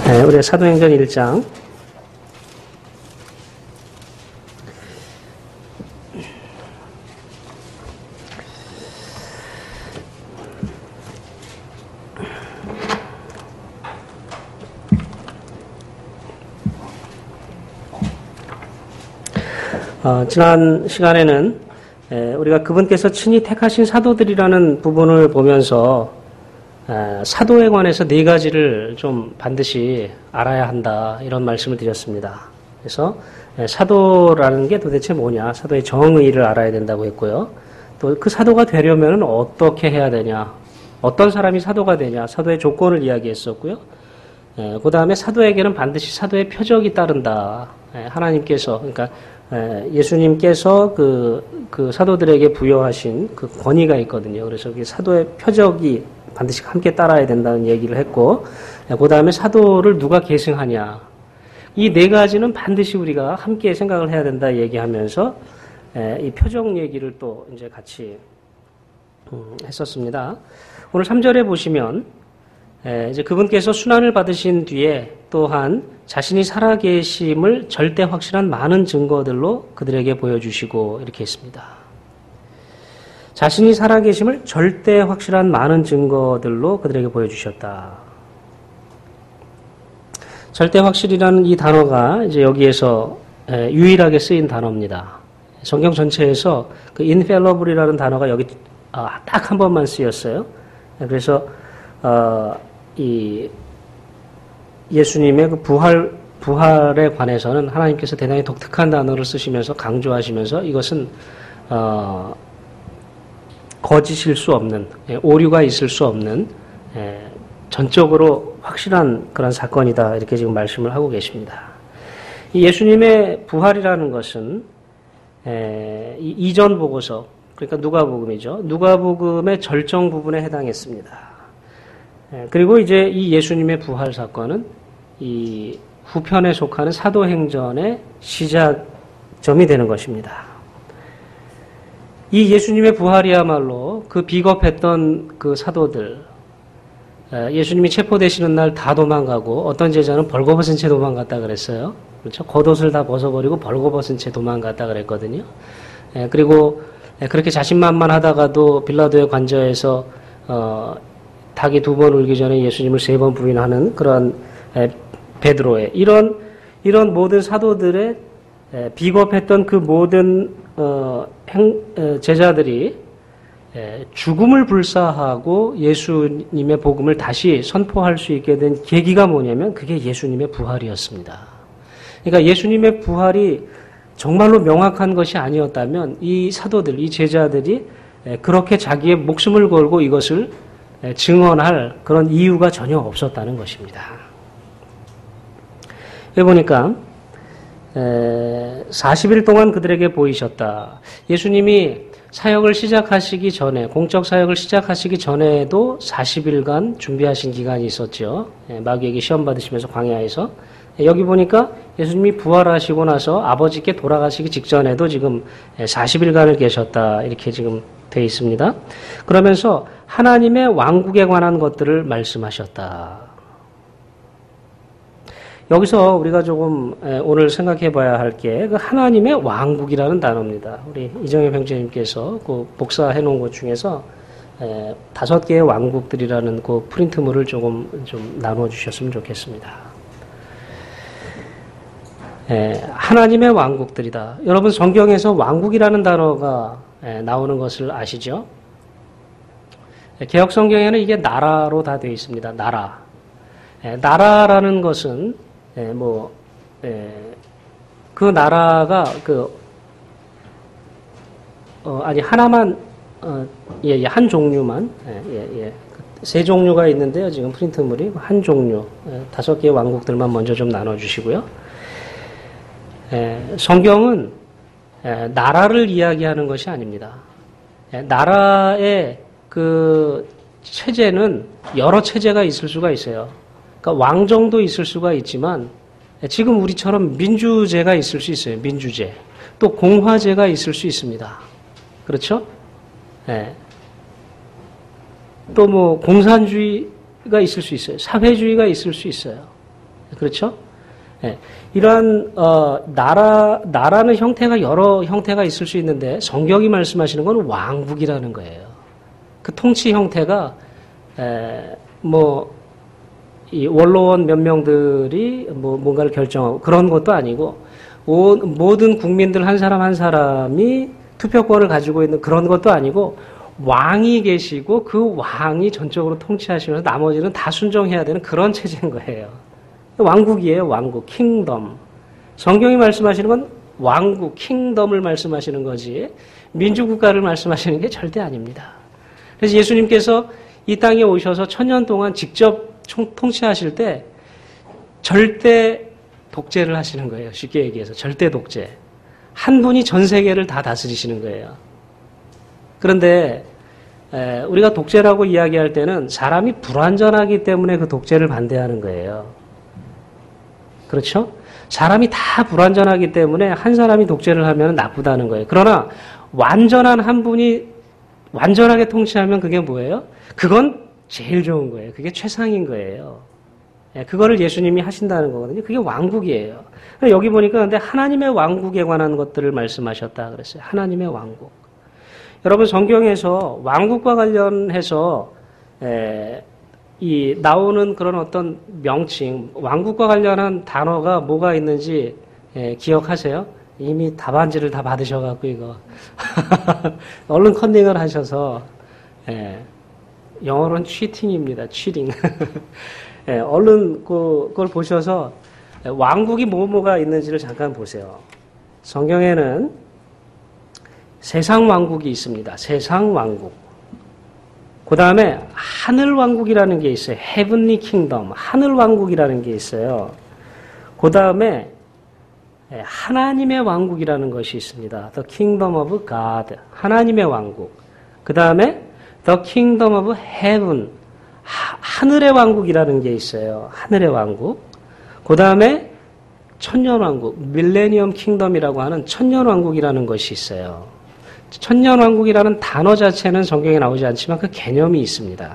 우리 사도행전 1장 지난 시간에는 우리가 그분께서 친히 택하신 사도들이라는 부분을 보면서 사도에 관해서 네 가지를 좀 반드시 알아야 한다 이런 말씀을 드렸습니다. 그래서 사도라는 게 도대체 뭐냐, 사도의 정의를 알아야 된다고 했고요. 또 그 사도가 되려면 어떻게 해야 되냐, 어떤 사람이 사도가 되냐, 사도의 조건을 이야기했었고요. 그 다음에 사도에게는 반드시 사도의 표적이 따른다. 하나님께서, 그러니까 예수님께서 그 사도들에게 부여하신 그 권위가 있거든요. 그래서 그 사도의 표적이 반드시 함께 따라야 된다는 얘기를 했고, 그 다음에 사도를 누가 계승하냐. 이 네 가지는 반드시 우리가 함께 생각을 해야 된다 얘기하면서, 이 표적 얘기를 또 이제 같이 했었습니다. 오늘 3절에 보시면, 이제 그분께서 순환을 받으신 뒤에 또한 자신이 살아계심을 절대 확실한 많은 증거들로 그들에게 보여주시고 이렇게 했습니다. 자신이 살아계심을 절대 확실한 많은 증거들로 그들에게 보여주셨다. 절대 확실이라는 이 단어가 이제 여기에서 유일하게 쓰인 단어입니다. 성경 전체에서 그 infallible이라는 단어가 여기 딱 한 번만 쓰였어요. 그래서 이 예수님의 그 부활에 관해서는 하나님께서 대단히 독특한 단어를 쓰시면서 강조하시면서 이것은 거짓일 수 없는, 오류가 있을 수 없는 전적으로 확실한 그런 사건이다 이렇게 지금 말씀을 하고 계십니다. 이 예수님의 부활이라는 것은 이 이전 보고서, 그러니까 누가복음이죠. 누가복음의 절정 부분에 해당했습니다. 그리고 이제 이 예수님의 부활 사건은 이 후편에 속하는 사도행전의 시작점이 되는 것입니다. 이 예수님의 부활이야말로 그 비겁했던 그 사도들, 예수님이 체포되시는 날 다 도망가고 어떤 제자는 벌거벗은 채 도망갔다 그랬어요. 그렇죠? 겉옷을 다 벗어버리고 벌거벗은 채 도망갔다 그랬거든요. 그리고 그렇게 자신만만하다가도 빌라도의 관저에서 닭이 2번 울기 전에 예수님을 3번 부인하는 그런 베드로의 이런 모든 사도들의 비겁했던 그 모든 제자들이 죽음을 불사하고 예수님의 복음을 다시 선포할 수 있게 된 계기가 뭐냐면 그게 예수님의 부활이었습니다. 그러니까 예수님의 부활이 정말로 명확한 것이 아니었다면 이 사도들, 이 제자들이 그렇게 자기의 목숨을 걸고 이것을 증언할 그런 이유가 전혀 없었다는 것입니다. 여기 보니까 40일 동안 그들에게 보이셨다. 예수님이 사역을 시작하시기 전에, 공적 사역을 시작하시기 전에도 40일간 준비하신 기간이 있었죠. 마귀에게 시험 받으시면서 광야에서. 여기 보니까 예수님이 부활하시고 나서 아버지께 돌아가시기 직전에도 지금 40일간을 계셨다. 이렇게 지금 되어 있습니다. 그러면서 하나님의 왕국에 관한 것들을 말씀하셨다. 여기서 우리가 조금 오늘 생각해 봐야 할 게 그 하나님의 왕국이라는 단어입니다. 우리 이정엽 형제님께서 그 복사해 놓은 것 중에서 5개의 왕국들이라는 그 프린트물을 좀 나누어 주셨으면 좋겠습니다. 하나님의 왕국들이다. 여러분 성경에서 왕국이라는 단어가 나오는 것을 아시죠? 개역 성경에는 이게 나라로 다 되어 있습니다. 나라. 나라라는 것은 그 나라가 하나만 한 종류만 세 종류가 있는데요. 지금 프린트물이 한 종류 5개의 왕국들만 먼저 좀 나눠주시고요. 성경은 나라를 이야기하는 것이 아닙니다. 나라의 그 체제는 여러 체제가 있을 수가 있어요. 그러니까 왕정도 있을 수가 있지만 지금 우리처럼 민주제가 있을 수 있어요. 민주제. 또 공화제가 있을 수 있습니다. 그렇죠? 또 공산주의가 있을 수 있어요. 사회주의가 있을 수 있어요. 그렇죠? 예. 이러한 나라는 형태가 여러 형태가 있을 수 있는데 성경이 말씀하시는 건 왕국이라는 거예요. 그 통치 형태가 이 원로원 몇 명들이 뭔가를 결정하고 그런 것도 아니고 모든 국민들 한 사람 한 사람이 투표권을 가지고 있는 그런 것도 아니고 왕이 계시고 그 왕이 전적으로 통치하시면서 나머지는 다 순종해야 되는 그런 체제인 거예요. 왕국이에요, 왕국, 킹덤. 성경이 말씀하시는 건 왕국, 킹덤을 말씀하시는 거지 민주국가를 말씀하시는 게 절대 아닙니다. 그래서 예수님께서 이 땅에 오셔서 1000년 동안 직접 통치하실 때 절대 독재를 하시는 거예요. 쉽게 얘기해서 절대 독재. 한 분이 전 세계를 다 다스리시는 거예요. 그런데 우리가 독재라고 이야기할 때는 사람이 불완전하기 때문에 그 독재를 반대하는 거예요. 그렇죠? 사람이 다 불완전하기 때문에 한 사람이 독재를 하면 나쁘다는 거예요. 그러나 완전한 한 분이 완전하게 통치하면 그게 뭐예요? 그건 제일 좋은 거예요. 그게 최상인 거예요. 그거를 예수님이 하신다는 거거든요. 그게 왕국이에요. 여기 보니까 근데 하나님의 왕국에 관한 것들을 말씀하셨다 그랬어요. 하나님의 왕국. 여러분 성경에서 왕국과 관련해서 이 나오는 그런 어떤 명칭, 왕국과 관련한 단어가 뭐가 있는지 기억하세요? 이미 답안지를 다 받으셔갖고 이거 얼른 컨닝을 하셔서 영어로는 취팅입니다. 취팅. 얼른 그걸 보셔서 왕국이 뭐가 있는지를 잠깐 보세요. 성경에는 세상 왕국이 있습니다. 세상 왕국. 그 다음에 하늘 왕국이라는 게 있어요. Heavenly Kingdom. 하늘 왕국이라는 게 있어요. 그 다음에 하나님의 왕국이라는 것이 있습니다. The Kingdom of God. 하나님의 왕국. 그 다음에 The Kingdom of Heaven. 하늘의 왕국이라는 게 있어요. 하늘의 왕국. 그 다음에 천년왕국, 밀레니엄 킹덤이라고 하는 천년왕국이라는 것이 있어요. 천년왕국이라는 단어 자체는 성경에 나오지 않지만 그 개념이 있습니다.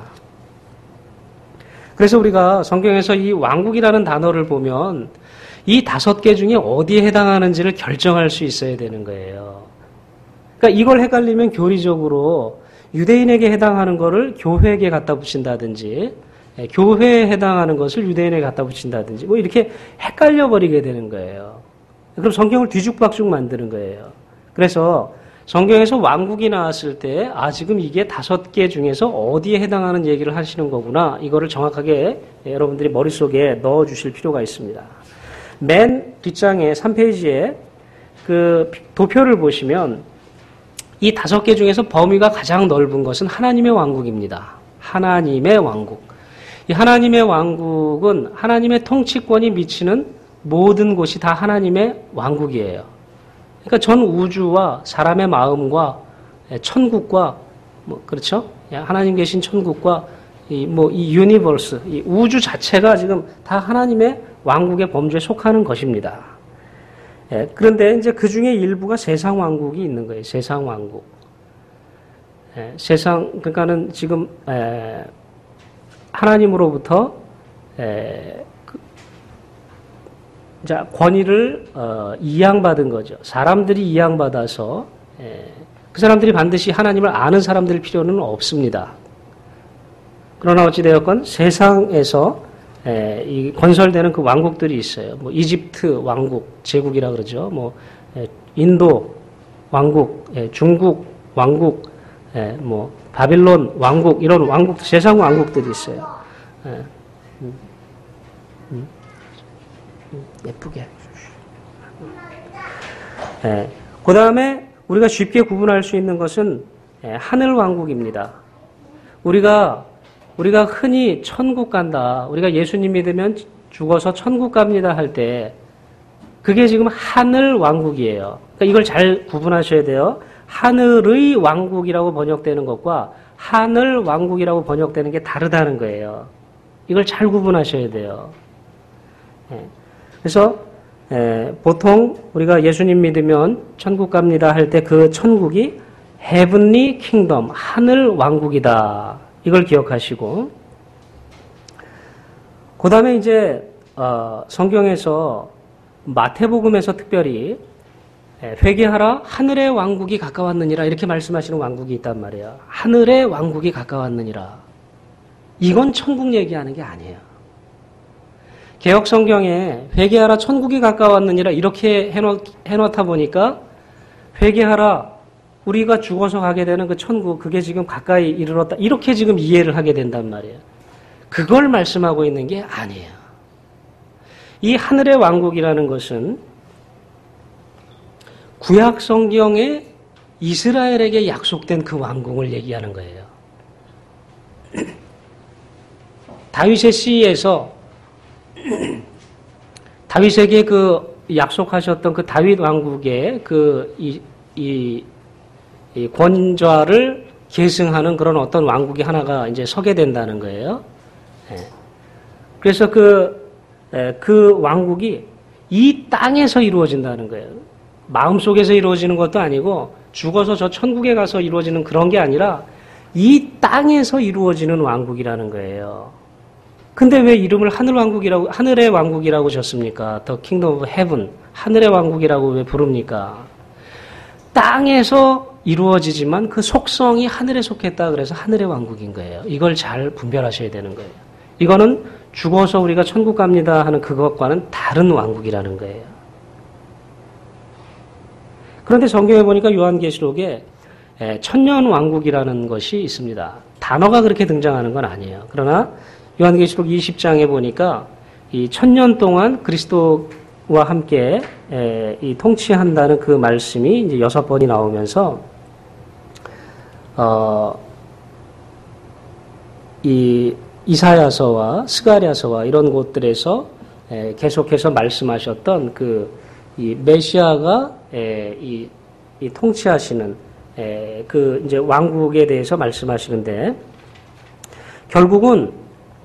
그래서 우리가 성경에서 이 왕국이라는 단어를 보면 이 5개 중에 어디에 해당하는지를 결정할 수 있어야 되는 거예요. 그러니까 이걸 헷갈리면 교리적으로 유대인에게 해당하는 것을 교회에게 갖다 붙인다든지 교회에 해당하는 것을 유대인에게 갖다 붙인다든지 뭐 이렇게 헷갈려 버리게 되는 거예요. 그럼 성경을 뒤죽박죽 만드는 거예요. 그래서 성경에서 왕국이 나왔을 때 지금 이게 5개 중에서 어디에 해당하는 얘기를 하시는 거구나. 이거를 정확하게 여러분들이 머릿속에 넣어 주실 필요가 있습니다. 맨 뒷장에 3페이지에 그 도표를 보시면 이 5개 중에서 범위가 가장 넓은 것은 하나님의 왕국입니다. 하나님의 왕국. 이 하나님의 왕국은 하나님의 통치권이 미치는 모든 곳이 다 하나님의 왕국이에요. 그러니까 전 우주와 사람의 마음과 천국과 그렇죠? 하나님 계신 천국과 이 유니버스, 이 우주 자체가 지금 다 하나님의 왕국의 범주에 속하는 것입니다. 그런데 이제 그 중에 일부가 세상 왕국이 있는 거예요. 세상 왕국. 그러니까는 지금 하나님으로부터 권위를 이양받은 거죠. 사람들이 이양받아서 그 사람들이 반드시 하나님을 아는 사람들 필요는 없습니다. 그러나 어찌되었건 세상에서 이 건설되는 그 왕국들이 있어요. 이집트 왕국, 제국이라 그러죠. 인도 왕국, 중국 왕국, 바빌론 왕국, 이런 왕국, 세상 왕국들이 있어요. 예쁘게. 그 다음에 우리가 쉽게 구분할 수 있는 것은 하늘 왕국입니다. 우리가 흔히 천국 간다. 우리가 예수님 믿으면 죽어서 천국 갑니다 할 때 그게 지금 하늘 왕국이에요. 그러니까 이걸 잘 구분하셔야 돼요. 하늘의 왕국이라고 번역되는 것과 하늘 왕국이라고 번역되는 게 다르다는 거예요. 이걸 잘 구분하셔야 돼요. 그래서 보통 우리가 예수님 믿으면 천국 갑니다 할 때 그 천국이 Heavenly Kingdom, 하늘 왕국이다. 이걸 기억하시고 그 다음에 이제 성경에서 마태복음에서 특별히 회개하라 하늘의 왕국이 가까웠느니라 이렇게 말씀하시는 왕국이 있단 말이에요. 하늘의 왕국이 가까웠느니라. 이건 천국 얘기하는 게 아니에요. 개혁 성경에 회개하라 천국이 가까웠느니라 이렇게 해놓다 보니까 회개하라 우리가 죽어서 가게 되는 그 천국 그게 지금 가까이 이르렀다 이렇게 지금 이해를 하게 된단 말이에요. 그걸 말씀하고 있는 게 아니에요. 이 하늘의 왕국이라는 것은 구약 성경에 이스라엘에게 약속된 그 왕국을 얘기하는 거예요. 다윗의 시에서 다윗에게 그 약속하셨던 그 다윗 왕국의 이 권좌를 계승하는 그런 어떤 왕국이 하나가 이제 서게 된다는 거예요. 그래서 그 왕국이 이 땅에서 이루어진다는 거예요. 마음속에서 이루어지는 것도 아니고 죽어서 저 천국에 가서 이루어지는 그런 게 아니라 이 땅에서 이루어지는 왕국이라는 거예요. 근데 왜 이름을 하늘의 왕국이라고 졌습니까? The Kingdom of Heaven, 하늘의 왕국이라고 왜 부릅니까? 땅에서 이루어지지만 그 속성이 하늘에 속했다 그래서 하늘의 왕국인 거예요. 이걸 잘 분별하셔야 되는 거예요. 이거는 죽어서 우리가 천국 갑니다 하는 그것과는 다른 왕국이라는 거예요. 그런데 성경에 보니까 요한계시록에 천년 왕국이라는 것이 있습니다. 단어가 그렇게 등장하는 건 아니에요. 그러나 요한계시록 20장에 보니까 이 천년 동안 그리스도와 함께 이 통치한다는 그 말씀이 이제 6번이 나오면서 이 이사야서와 스가랴서와 이런 곳들에서 계속해서 말씀하셨던 이 메시아가 이 통치하시는 그 이제 왕국에 대해서 말씀하시는데 결국은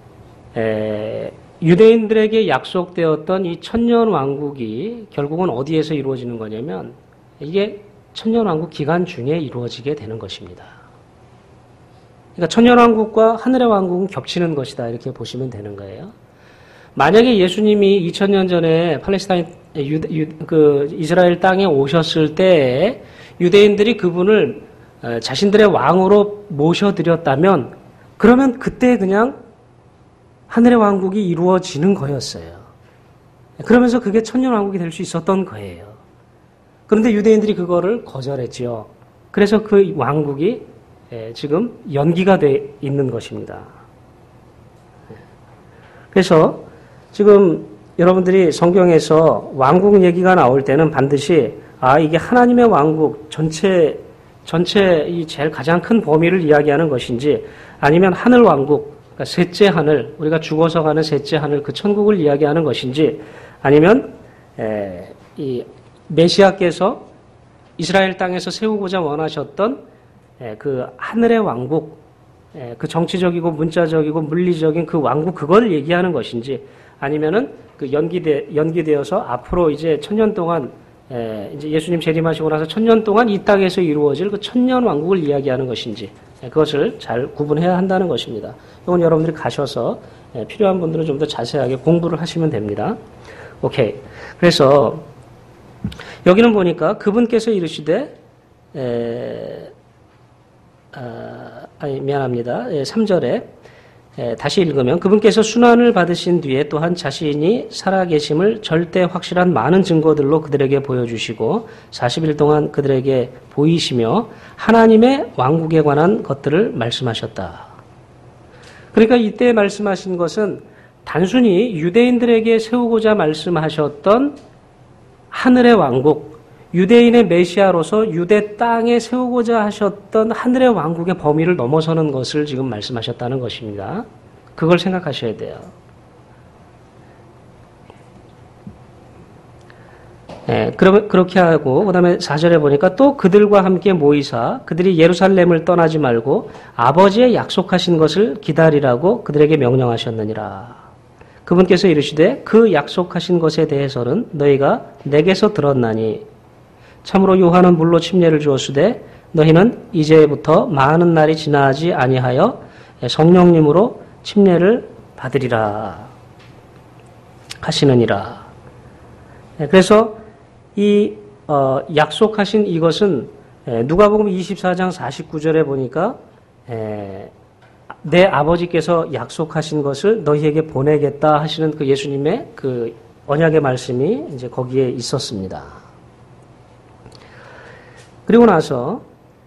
유대인들에게 약속되었던 이 천년 왕국이 결국은 어디에서 이루어지는 거냐면 이게 천년 왕국 기간 중에 이루어지게 되는 것입니다. 그러니까 천년 왕국과 하늘의 왕국은 겹치는 것이다 이렇게 보시면 되는 거예요. 만약에 예수님이 2000년 전에 팔레스타인 이스라엘 땅에 오셨을 때 유대인들이 그분을 자신들의 왕으로 모셔드렸다면 그러면 그때 그냥 하늘의 왕국이 이루어지는 거였어요. 그러면서 그게 천년 왕국이 될 수 있었던 거예요. 그런데 유대인들이 그거를 거절했지요. 그래서 그 왕국이 지금 연기가 돼 있는 것입니다. 그래서 지금 여러분들이 성경에서 왕국 얘기가 나올 때는 반드시 이게 하나님의 왕국 전체 이 제일 가장 큰 범위를 이야기하는 것인지 아니면 하늘 왕국 그러니까 셋째 하늘, 우리가 죽어서 가는 셋째 하늘 그 천국을 이야기하는 것인지 아니면 이 메시아께서 이스라엘 땅에서 세우고자 원하셨던 그 하늘의 왕국, 그 정치적이고 문자적이고 물리적인 그 왕국 그걸 얘기하는 것인지 아니면은 그 연기되어서 앞으로 이제 천년 동안 이제 예수님 재림하시고 나서 천년 동안 이 땅에서 이루어질 그 천년 왕국을 이야기하는 것인지 그것을 잘 구분해야 한다는 것입니다. 이건 여러분들이 가셔서 필요한 분들은 좀 더 자세하게 공부를 하시면 됩니다. 오케이. 그래서 여기는 보니까 그분께서 이르시되 미안합니다. 3절에 다시 읽으면 그분께서 순환을 받으신 뒤에 또한 자신이 살아계심을 절대 확실한 많은 증거들로 그들에게 보여주시고 40일 동안 그들에게 보이시며 하나님의 왕국에 관한 것들을 말씀하셨다. 그러니까 이때 말씀하신 것은 단순히 유대인들에게 세우고자 말씀하셨던 하늘의 왕국, 유대인의 메시아로서 유대 땅에 세우고자 하셨던 하늘의 왕국의 범위를 넘어서는 것을 지금 말씀하셨다는 것입니다. 그걸 생각하셔야 돼요. 그렇게 하고 그다음에 4절에 보니까 또 그들과 함께 모이사 그들이 예루살렘을 떠나지 말고 아버지의 약속하신 것을 기다리라고 그들에게 명령하셨느니라. 그분께서 이르시되 그 약속하신 것에 대해서는 너희가 내게서 들었나니 참으로 요한은 물로 침례를 주었으되 너희는 이제부터 많은 날이 지나지 아니하여 성령님으로 침례를 받으리라 하시느니라. 그래서 이 약속하신 이것은 누가복음 24장 49절에 보니까 내 아버지께서 약속하신 것을 너희에게 보내겠다 하시는 그 예수님의 그 언약의 말씀이 이제 거기에 있었습니다. 그리고 나서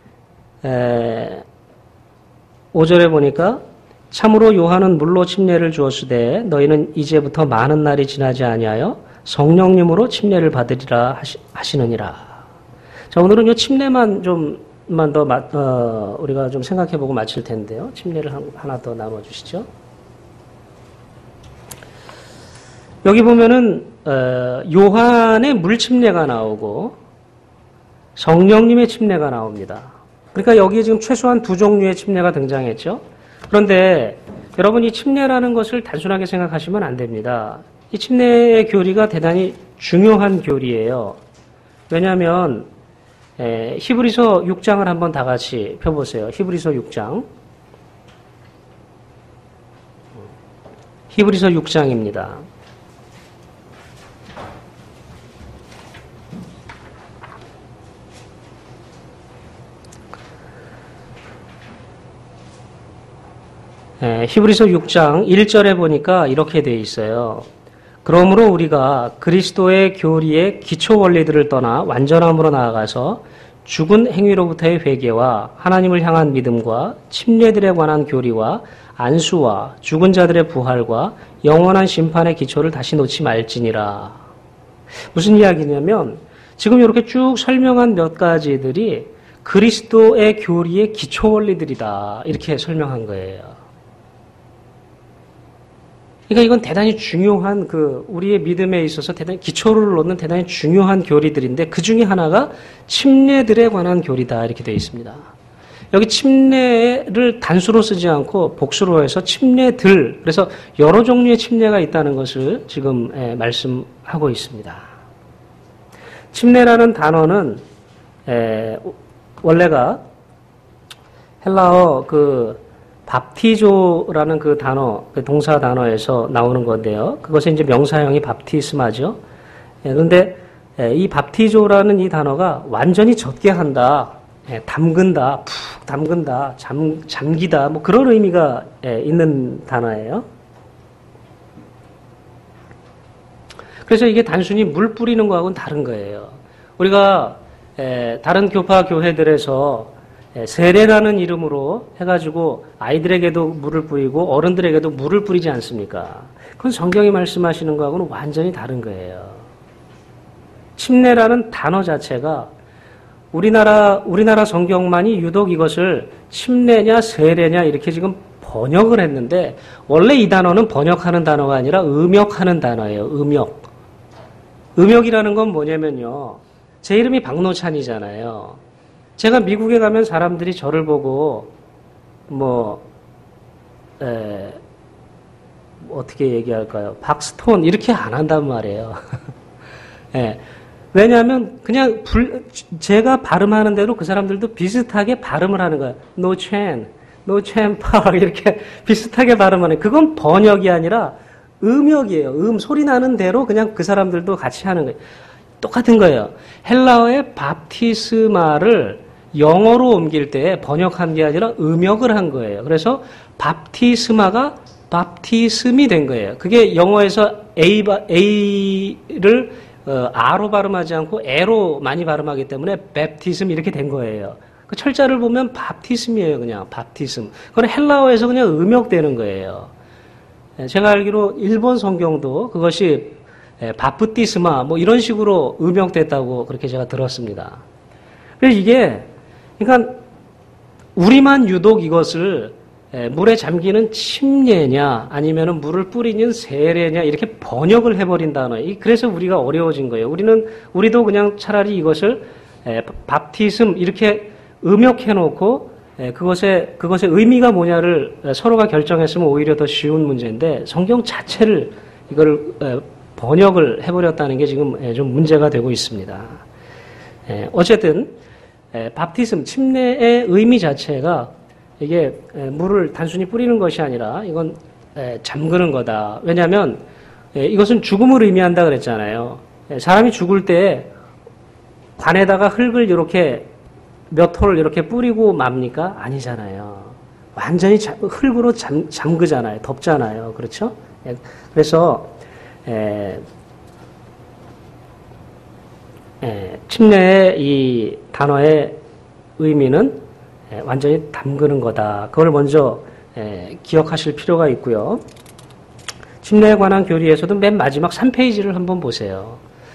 5절에 보니까 참으로 요한은 물로 침례를 주었으되 너희는 이제부터 많은 날이 지나지 아니하여 성령님으로 침례를 받으리라 하시느니라. 자, 오늘은 요 침례만 좀만 더 우리가 좀 생각해보고 마칠 텐데요. 침례를 하나 더 나눠주시죠. 여기 보면은 요한의 물 침례가 나오고 성령님의 침례가 나옵니다. 그러니까 여기에 지금 최소한 두 종류의 침례가 등장했죠. 그런데 여러분 이 침례라는 것을 단순하게 생각하시면 안 됩니다. 이 침례의 교리가 대단히 중요한 교리예요. 왜냐하면 히브리서 6장을 한번 다 같이 펴보세요. 히브리서 6장. 히브리서 6장입니다. 히브리서 6장 1절에 보니까 이렇게 되어 있어요. 그러므로 우리가 그리스도의 교리의 기초 원리들을 떠나 완전함으로 나아가서 죽은 행위로부터의 회개와 하나님을 향한 믿음과 침례들에 관한 교리와 안수와 죽은 자들의 부활과 영원한 심판의 기초를 다시 놓지 말지니라. 무슨 이야기냐면 지금 이렇게 쭉 설명한 몇 가지들이 그리스도의 교리의 기초 원리들이다. 이렇게 설명한 거예요. 그러니까 이건 대단히 중요한 우리의 믿음에 있어서 대단히 기초를 놓는 대단히 중요한 교리들인데 그 중에 하나가 침례들에 관한 교리다 이렇게 되어 있습니다. 여기 침례를 단수로 쓰지 않고 복수로 해서 침례들, 그래서 여러 종류의 침례가 있다는 것을 지금 말씀하고 있습니다. 침례라는 단어는 원래가 헬라어 밥티조라는 그 단어, 그 동사 단어에서 나오는 건데요. 그것은 이제 명사형이 밥티스마죠. 그런데 이 밥티조라는 이 단어가 완전히 젖게 한다, 담근다, 푹 담근다, 잠기다, 뭐 그런 의미가 있는 단어예요. 그래서 이게 단순히 물 뿌리는 거하고는 다른 거예요. 우리가 다른 교파 교회들에서 세례라는 이름으로 해가지고 아이들에게도 물을 뿌리고 어른들에게도 물을 뿌리지 않습니까? 그건 성경이 말씀하시는 거하고는 완전히 다른 거예요. 침례라는 단어 자체가 우리나라 성경만이 유독 이것을 침례냐 세례냐 이렇게 지금 번역을 했는데 원래 이 단어는 번역하는 단어가 아니라 음역하는 단어예요. 음역이라는 건 뭐냐면요. 제 이름이 박노찬이잖아요. 제가 미국에 가면 사람들이 저를 보고 어떻게 얘기할까요? 박스톤 이렇게 안 한단 말이에요. 왜냐하면 그냥 제가 발음하는 대로 그 사람들도 비슷하게 발음을 하는 거예요. No Chan Park 이렇게 비슷하게 발음하는 거예요. 그건 번역이 아니라 음역이에요. 소리 나는 대로 그냥 그 사람들도 같이 하는 거예요. 똑같은 거예요. 헬라어의 밥티스마를 영어로 옮길 때 번역한 게 아니라 음역을 한 거예요. 그래서 밥티스마가 밥티스미 된 거예요. 그게 영어에서 A를 R로 발음하지 않고 E로 많이 발음하기 때문에 맵티즘 이렇게 된 거예요. 그 철자를 보면 밥티즘이에요. 그냥 밥티즘. 그건 헬라어에서 그냥 음역되는 거예요. 제가 알기로 일본 성경도 그것이 바프티스마 뭐 이런 식으로 음역됐다고 그렇게 제가 들었습니다. 그래서 이게 그러니까 우리만 유독 이것을 물에 잠기는 침례냐 아니면은 물을 뿌리는 세례냐 이렇게 번역을 해버린 단어. 그래서 우리가 어려워진 거예요. 우리도 그냥 차라리 이것을 밥티즘 이렇게 음역해놓고 그것의 의미가 뭐냐를 서로가 결정했으면 오히려 더 쉬운 문제인데 성경 자체를 이거를 번역을 해버렸다는 게 지금 좀 문제가 되고 있습니다. 어쨌든 밥티즘, 침례의 의미 자체가 이게 물을 단순히 뿌리는 것이 아니라 이건 잠그는 거다. 왜냐하면 이것은 죽음을 의미한다 그랬잖아요. 사람이 죽을 때 관에다가 흙을 이렇게 몇 톨 이렇게 뿌리고 맙니까? 아니잖아요. 완전히 흙으로 잠그잖아요. 덮잖아요. 그렇죠? 그래서 침례의 이 단어의 의미는 완전히 담그는 거다. 그걸 먼저 기억하실 필요가 있고요. 침례에 관한 교리에서도 맨 마지막 3페이지를 한번 보세요.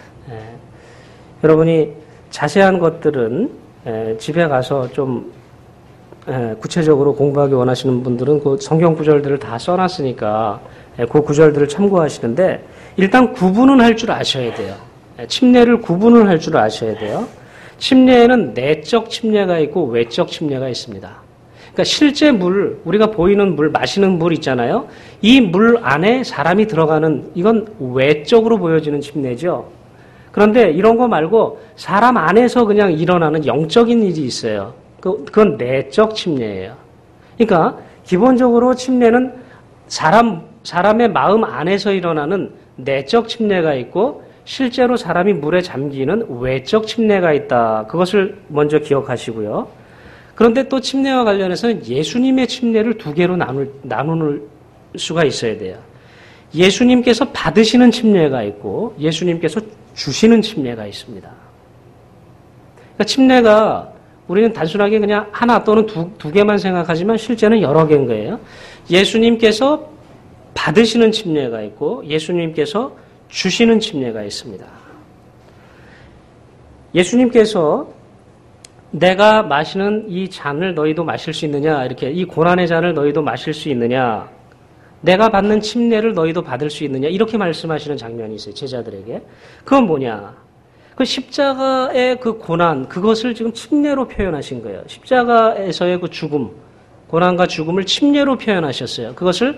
여러분이 자세한 것들은 집에 가서 좀 구체적으로 공부하기 원하시는 분들은 그 성경 구절들을 다 써놨으니까 그 구절들을 참고하시는데 일단 구분은 할 줄 아셔야 돼요. 침례를 구분을 할 줄 아셔야 돼요. 침례에는 내적 침례가 있고 외적 침례가 있습니다. 그러니까 실제 물, 우리가 보이는 물, 마시는 물 있잖아요. 이 물 안에 사람이 들어가는 이건 외적으로 보여지는 침례죠. 그런데 이런 거 말고 사람 안에서 그냥 일어나는 영적인 일이 있어요. 그건 내적 침례예요. 그러니까 기본적으로 침례는 사람의 마음 안에서 일어나는 내적 침례가 있고 실제로 사람이 물에 잠기는 외적 침례가 있다. 그것을 먼저 기억하시고요. 그런데 또 침례와 관련해서는 예수님의 침례를 두 개로 나눌 수가 있어야 돼요. 예수님께서 받으시는 침례가 있고 예수님께서 주시는 침례가 있습니다. 그러니까 침례가 우리는 단순하게 그냥 하나 또는 두 개만 생각하지만 실제는 여러 개인 거예요. 예수님께서 받으시는 침례가 있고 예수님께서 주시는 침례가 있습니다. 예수님께서 내가 마시는 이 잔을 너희도 마실 수 있느냐, 이렇게 이 고난의 잔을 너희도 마실 수 있느냐, 내가 받는 침례를 너희도 받을 수 있느냐, 이렇게 말씀하시는 장면이 있어요. 제자들에게. 그건 뭐냐? 그 십자가의 그 고난, 그것을 지금 침례로 표현하신 거예요. 십자가에서의 그 죽음, 고난과 죽음을 침례로 표현하셨어요. 그것을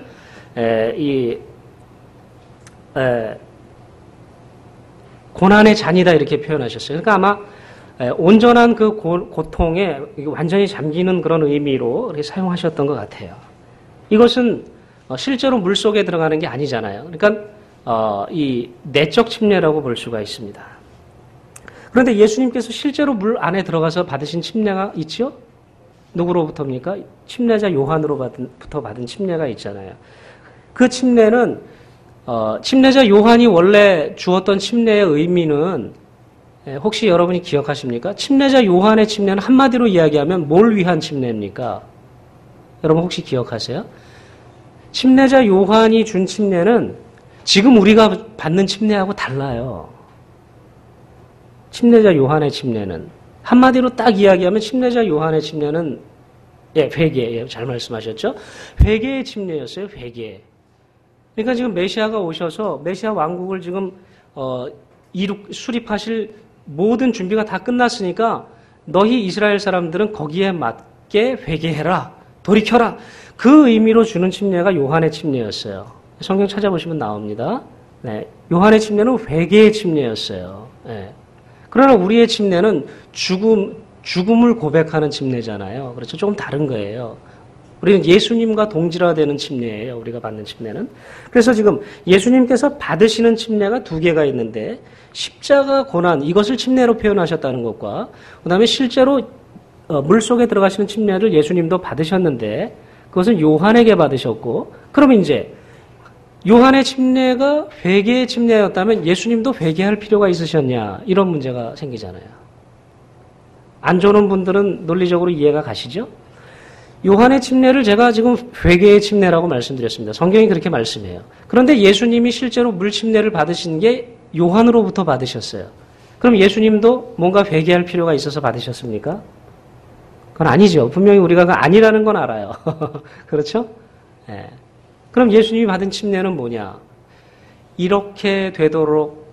고난의 잔이다 이렇게 표현하셨어요. 그러니까 아마 온전한 그 고통에 완전히 잠기는 그런 의미로 이렇게 사용하셨던 것 같아요. 이것은 실제로 물 속에 들어가는 게 아니잖아요. 그러니까 이 내적 침례라고 볼 수가 있습니다. 그런데 예수님께서 실제로 물 안에 들어가서 받으신 침례가 있죠? 누구로부터입니까? 침례자 요한으로부터 받은 침례가 있잖아요. 그 침례는 침례자 요한이 원래 주었던 침례의 의미는 혹시 여러분이 기억하십니까? 침례자 요한의 침례는 한마디로 이야기하면 뭘 위한 침례입니까? 여러분 혹시 기억하세요? 침례자 요한이 준 침례는 지금 우리가 받는 침례하고 달라요. 침례자 요한의 침례는 한마디로 딱 이야기하면 침례자 요한의 침례는 회개, 잘 말씀하셨죠? 회개의 침례였어요. 회개. 그러니까 지금 메시아가 오셔서 메시아 왕국을 지금 수립하실 모든 준비가 다 끝났으니까 너희 이스라엘 사람들은 거기에 맞게 회개해라, 돌이켜라. 그 의미로 주는 침례가 요한의 침례였어요. 성경 찾아보시면 나옵니다. 네, 요한의 침례는 회개의 침례였어요. 네. 그러나 우리의 침례는 죽음을 고백하는 침례잖아요. 그렇죠? 조금 다른 거예요. 우리는 예수님과 동질화되는 침례예요. 우리가 받는 침례는. 그래서 지금 예수님께서 받으시는 침례가 두 개가 있는데 십자가 고난 이것을 침례로 표현하셨다는 것과 그다음에 실제로 물속에 들어가시는 침례를 예수님도 받으셨는데 그것은 요한에게 받으셨고 그러면 이제 요한의 침례가 회개의 침례였다면 예수님도 회개할 필요가 있으셨냐 이런 문제가 생기잖아요. 안 좋은 분들은 논리적으로 이해가 가시죠? 요한의 침례를 제가 지금 회개의 침례라고 말씀드렸습니다. 성경이 그렇게 말씀해요. 그런데 예수님이 실제로 물 침례를 받으신 게 요한으로부터 받으셨어요. 그럼 예수님도 뭔가 회개할 필요가 있어서 받으셨습니까? 그건 아니죠. 분명히 우리가 그 아니라는 건 알아요. 그렇죠? 네. 그럼 예수님이 받은 침례는 뭐냐? 이렇게 되도록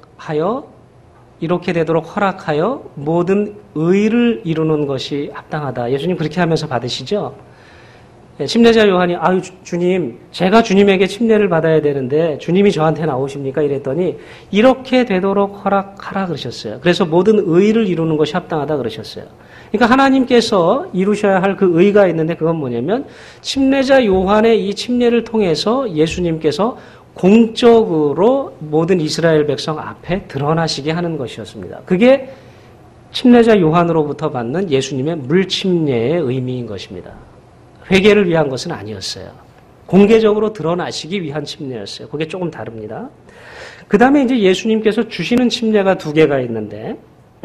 허락하여 모든 의를 이루는 것이 합당하다. 예수님 그렇게 하면서 받으시죠? 침례자 요한이 아유 주님 제가 주님에게 침례를 받아야 되는데 주님이 저한테 나오십니까? 이랬더니 이렇게 되도록 허락하라 그러셨어요. 그래서 모든 의를 이루는 것이 합당하다 그러셨어요. 그러니까 하나님께서 이루셔야 할 그 의가 있는데 그건 뭐냐면 침례자 요한의 이 침례를 통해서 예수님께서 공적으로 모든 이스라엘 백성 앞에 드러나시게 하는 것이었습니다. 그게 침례자 요한으로부터 받는 예수님의 물침례의 의미인 것입니다. 회개를 위한 것은 아니었어요. 공개적으로 드러나시기 위한 침례였어요. 그게 조금 다릅니다. 그 다음에 이제 예수님께서 주시는 침례가 두 개가 있는데,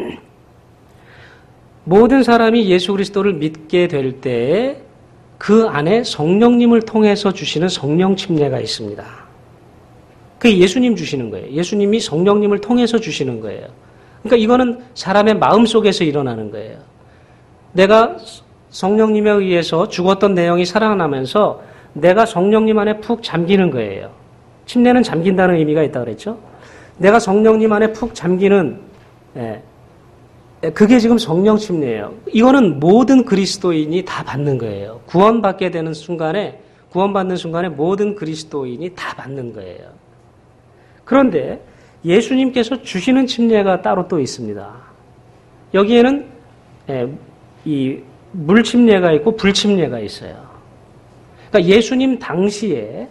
모든 사람이 예수 그리스도를 믿게 될 때에 그 안에 성령님을 통해서 주시는 성령 침례가 있습니다. 그게 예수님 주시는 거예요. 예수님이 성령님을 통해서 주시는 거예요. 그러니까 이거는 사람의 마음 속에서 일어나는 거예요. 내가 성령님에 의해서 죽었던 내용이 살아나면서 내가 성령님 안에 푹 잠기는 거예요. 침례는 잠긴다는 의미가 있다고 그랬죠. 내가 성령님 안에 푹 잠기는, 그게 지금 성령 침례예요. 이거는 모든 그리스도인이 다 받는 거예요. 구원받게 되는 순간에, 구원받는 순간에 모든 그리스도인이 다 받는 거예요. 그런데 예수님께서 주시는 침례가 따로 또 있습니다. 여기에는 이 물침례가 있고 불침례가 있어요. 그러니까 예수님 당시에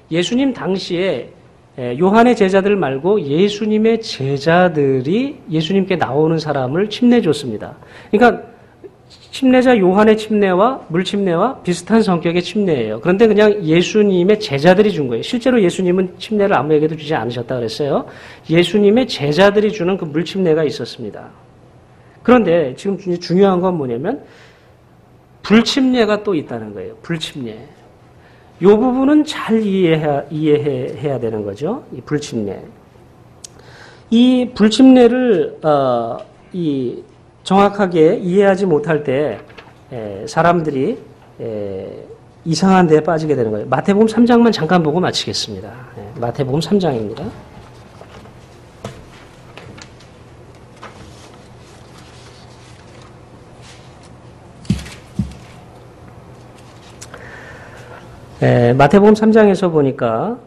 요한의 제자들 말고 예수님의 제자들이 예수님께 나오는 사람을 침례 줬습니다. 그러니까 침례자 요한의 침례와 물침례와 비슷한 성격의 침례예요. 그런데 그냥 예수님의 제자들이 준 거예요. 실제로 예수님은 침례를 아무에게도 주지 않으셨다 그랬어요. 예수님의 제자들이 주는 그 물침례가 있었습니다. 그런데 지금 중요한 건 뭐냐면 불침례가 또 있다는 거예요. 불침례. 이 부분은 잘 이해해야 되는 거죠. 이 불침례. 이 불침례를 정확하게 이해하지 못할 때 사람들이 이상한 데에 빠지게 되는 거예요. 마태복음 3장만 잠깐 보고 마치겠습니다. 마태복음 3장입니다. 마태복음 3장에서 보니까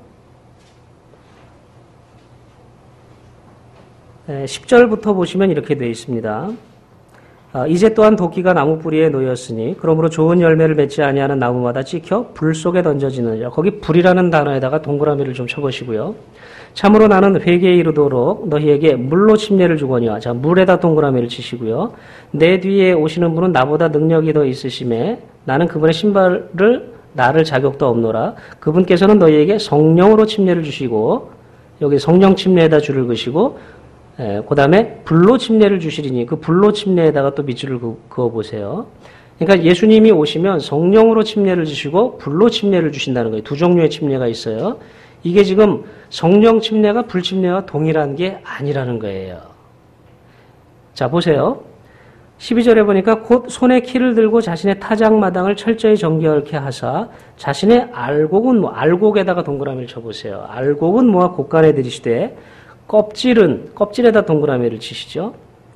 10절부터 보시면 이렇게 되어 있습니다. 이제 또한 도끼가 나무 뿌리에 놓였으니 그러므로 좋은 열매를 맺지 아니하는 나무마다 찍혀 불 속에 던져지느니라. 거기 불이라는 단어에다가 동그라미를 좀 쳐보시고요. 참으로 나는 회개에 이르도록 너희에게 물로 침례를 주거니와. 자, 물에다 동그라미를 치시고요. 내 뒤에 오시는 분은 나보다 능력이 더 있으심에 나는 그분의 신발을 나를 자격도 없노라. 그분께서는 너희에게 성령으로 침례를 주시고, 여기 성령 침례에다 줄을 그시고, 그 다음에 불로 침례를 주시리니 그 불로 침례에다가 또 밑줄을 그어 보세요. 그러니까 예수님이 오시면 성령으로 침례를 주시고 불로 침례를 주신다는 거예요. 두 종류의 침례가 있어요. 이게 지금 성령 침례가 불 침례와 동일한 게 아니라는 거예요. 자, 보세요. 12절에 보니까 곧 손에 키를 들고 자신의 타작마당을 철저히 정결케 하사 자신의 알곡에다가 동그라미를 쳐보세요. 알곡은 모아 곳간에 들이시되 껍질에다 동그라미를 치시죠.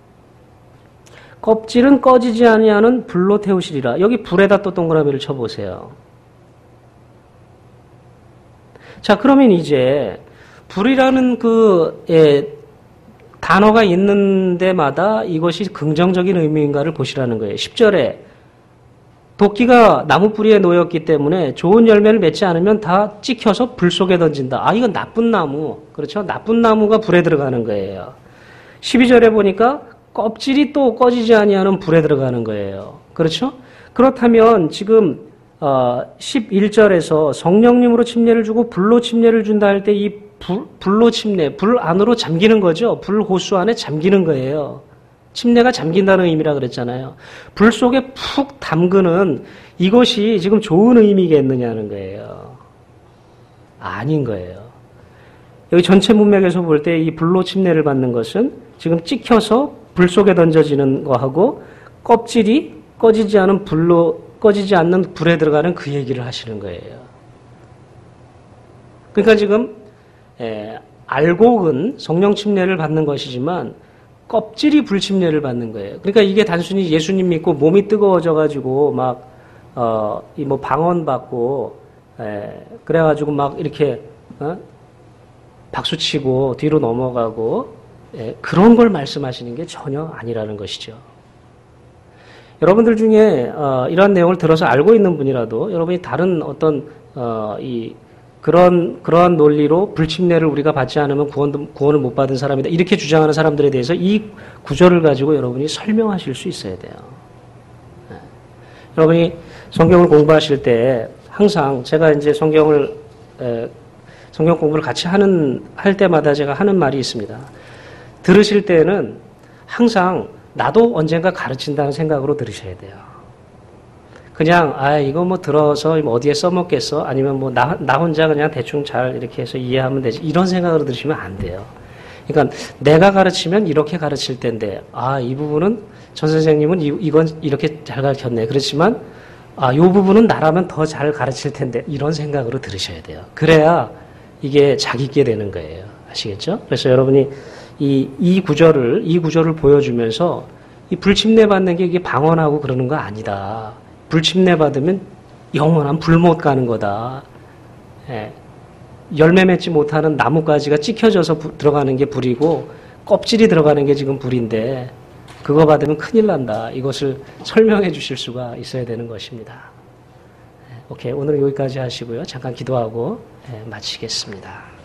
껍질은 꺼지지 아니하는 불로 태우시리라. 여기 불에다 또 동그라미를 쳐보세요. 자, 그러면 이제 불이라는 단어가 있는 데마다 이것이 긍정적인 의미인가를 보시라는 거예요. 10절에 도끼가 나무 뿌리에 놓였기 때문에 좋은 열매를 맺지 않으면 다 찍혀서 불 속에 던진다. 아, 이건 나쁜 나무. 그렇죠? 나쁜 나무가 불에 들어가는 거예요. 12절에 보니까 껍질이 또 꺼지지 아니하는 불에 들어가는 거예요. 그렇죠? 그렇다면 지금 11절에서 성령님으로 침례를 주고 불로 침례를 준다 할 때 이 불로 침례, 불 안으로 잠기는 거죠. 불 호수 안에 잠기는 거예요. 침례가 잠긴다는 의미라 그랬잖아요. 불 속에 푹 담그는 이것이 지금 좋은 의미겠느냐는 거예요. 아닌 거예요. 여기 전체 문맥에서 볼 때 이 불로 침례를 받는 것은 지금 찍혀서 불 속에 던져지는 거하고 껍질이 꺼지지 않는 불에 들어가는 그 얘기를 하시는 거예요. 그러니까 지금 알곡은 성령 침례를 받는 것이지만 껍질이 불침례를 받는 거예요. 그러니까 이게 단순히 예수님 믿고 몸이 뜨거워져가지고 방언 받고 그래가지고 막 이렇게 박수치고 뒤로 넘어가고 그런 걸 말씀하시는 게 전혀 아니라는 것이죠. 여러분들 중에 이러한 내용을 들어서 알고 있는 분이라도 여러분이 다른 어떤 그러한 논리로 불침례를 우리가 받지 않으면 구원을 못 받은 사람이다. 이렇게 주장하는 사람들에 대해서 이 구절을 가지고 여러분이 설명하실 수 있어야 돼요. 네. 여러분이 성경을 공부하실 때 항상 제가 이제 성경 공부를 같이 할 때마다 제가 하는 말이 있습니다. 들으실 때는 항상 나도 언젠가 가르친다는 생각으로 들으셔야 돼요. 그냥 이거 뭐 들어서 어디에 써먹겠어? 아니면 뭐 나 혼자 그냥 대충 잘 이렇게 해서 이해하면 되지. 이런 생각으로 들으시면 안 돼요. 그러니까 내가 가르치면 이렇게 가르칠 텐데 이 부분은 전 선생님은 이건 이렇게 잘 가르쳤네. 그렇지만 이 부분은 나라면 더 잘 가르칠 텐데 이런 생각으로 들으셔야 돼요. 그래야 이게 자기께 되는 거예요. 아시겠죠? 그래서 여러분이 이 구절을 보여주면서 이 불침례 받는 게 이게 방언하고 그러는 거 아니다. 불침례 받으면 영원한 불 못 가는 거다. 예. 열매 맺지 못하는 나뭇가지가 찍혀져서 들어가는 게 불이고 껍질이 들어가는 게 지금 불인데 그거 받으면 큰일 난다. 이것을 설명해 주실 수가 있어야 되는 것입니다. 오케이. 오늘은 여기까지 하시고요. 잠깐 기도하고 마치겠습니다.